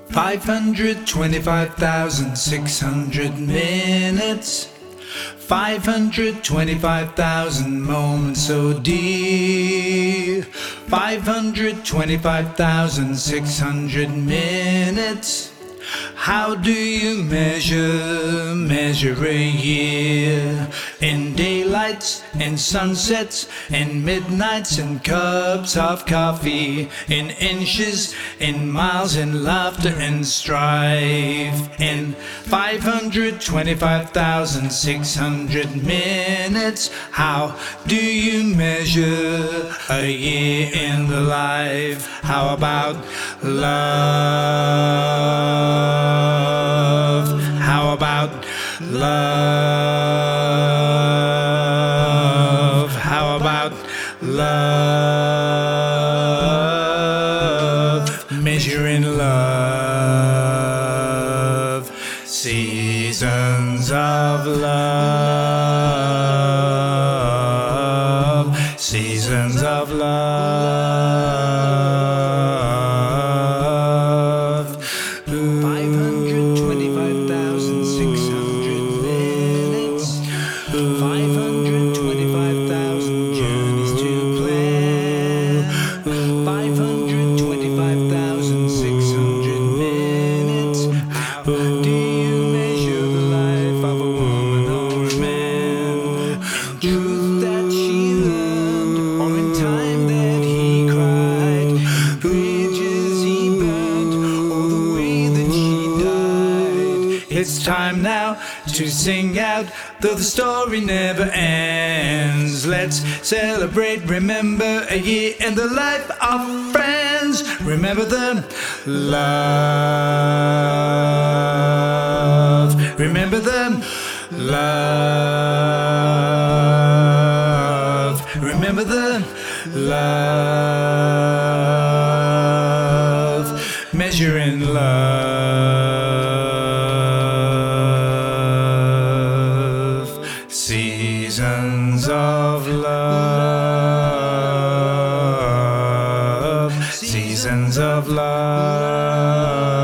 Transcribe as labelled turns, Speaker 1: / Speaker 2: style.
Speaker 1: 525,600 minutes, 525,000 moments so dear. 525,600 minutes. How do you measure a year? In daylights, in sunsets, in midnights, in cups of coffee, in inches, in miles, in laughter and strife. In 525,600 minutes, how do you measure a year in the life? How about love? How about love? How about love? Measuring love. Seasons of love. Seasons of love. 525,600 minutes, 525,000 journeys to plan, 525,600 minutes. How do you measure the life of a woman or a man? In truth that she learned, or in time that he cried, bridges he burned, or the way that she died. It's time now to sing out, though the story never ends. Let's celebrate, remember a year in the life of friends. Remember the love. Remember the love. Remember the love. Measuring love. Seasons of love. Seasons of love.